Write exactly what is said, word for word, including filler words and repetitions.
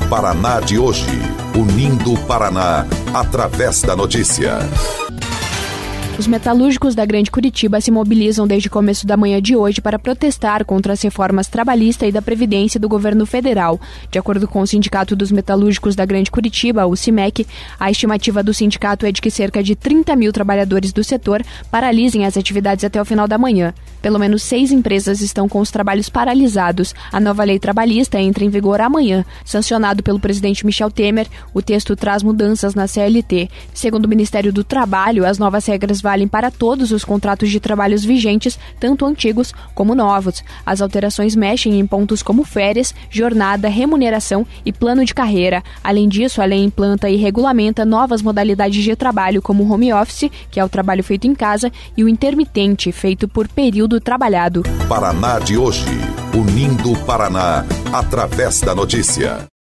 Paraná de hoje, unindo o Paraná através da notícia. Os metalúrgicos da Grande Curitiba se mobilizam desde o começo da manhã de hoje para protestar contra as reformas trabalhista e da Previdência do governo federal. De acordo com o Sindicato dos Metalúrgicos da Grande Curitiba, o SIMEC, a estimativa do sindicato é de que cerca de trinta mil trabalhadores do setor paralisem as atividades até o final da manhã. Pelo menos seis empresas estão com os trabalhos paralisados. A nova lei trabalhista entra em vigor amanhã. Sancionado pelo presidente Michel Temer, o texto traz mudanças na C L T. Segundo o Ministério do Trabalho, as novas regras valem para todos os contratos de trabalhos vigentes, tanto antigos como novos. As alterações mexem em pontos como férias, jornada, remuneração e plano de carreira. Além disso, a lei implanta e regulamenta novas modalidades de trabalho, como o home office, que é o trabalho feito em casa, e o intermitente, feito por período trabalhado. Paraná de hoje, unindo o Paraná através da notícia.